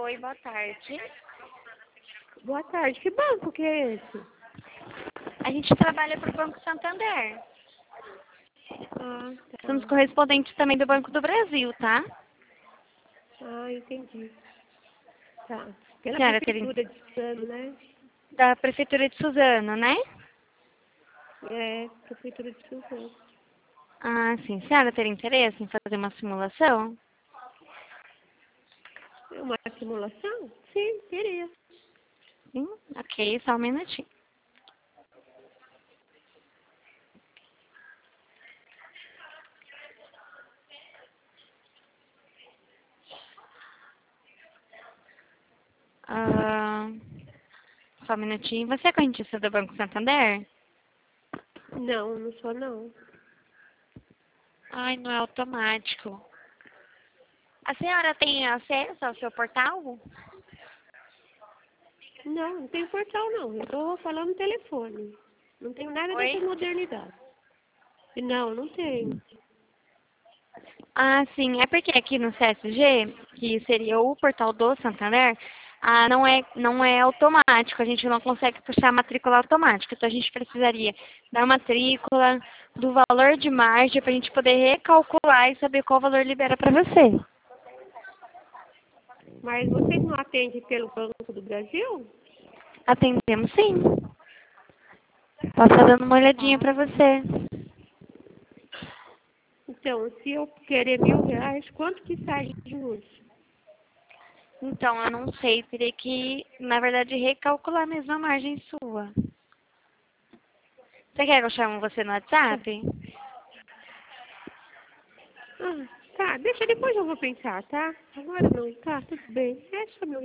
Oi, boa tarde. Boa tarde. Que banco que é esse? A gente trabalha para o Banco Santander. Ah, Somos tá. correspondentes também do Banco do Brasil, tá? Ah, entendi. Tá. Pela Senhora, teria... prefeitura de Suzano, né? da Prefeitura de Suzano, né? É, prefeitura de Suzano. Ah, sim. Senhora, teria interesse em fazer uma simulação? É uma simulação? Sim, teria. Sim, ok, só um minutinho. Ah, só um minutinho. Você é correntista do Banco Santander? Não, não sou não. Ai, não é automático. A senhora tem acesso ao seu portal? Não, não tenho portal não. Eu tô falando no telefone. Não tenho nada dessa Oi? modernidade. Não, não tenho. Ah, sim. É porque aqui no CSG, que seria o portal do Santander, não é automático. A gente não consegue puxar a matrícula automática. Então, a gente precisaria da matrícula, do valor de margem, para a gente poder recalcular e saber qual valor libera para você. Mas vocês não atendem pelo Banco do Brasil? Atendemos sim. Posso estar dando uma olhadinha Ah, para você. então, se eu querer R$ 1.000, quanto que sai de juros? Então, eu não sei. Teria que, na verdade, recalcular mesmo a margem sua. Você quer que eu chame você no WhatsApp? Ah, tá, deixa depois eu vou pensar, tá? Agora não, tá, tudo bem. É só meu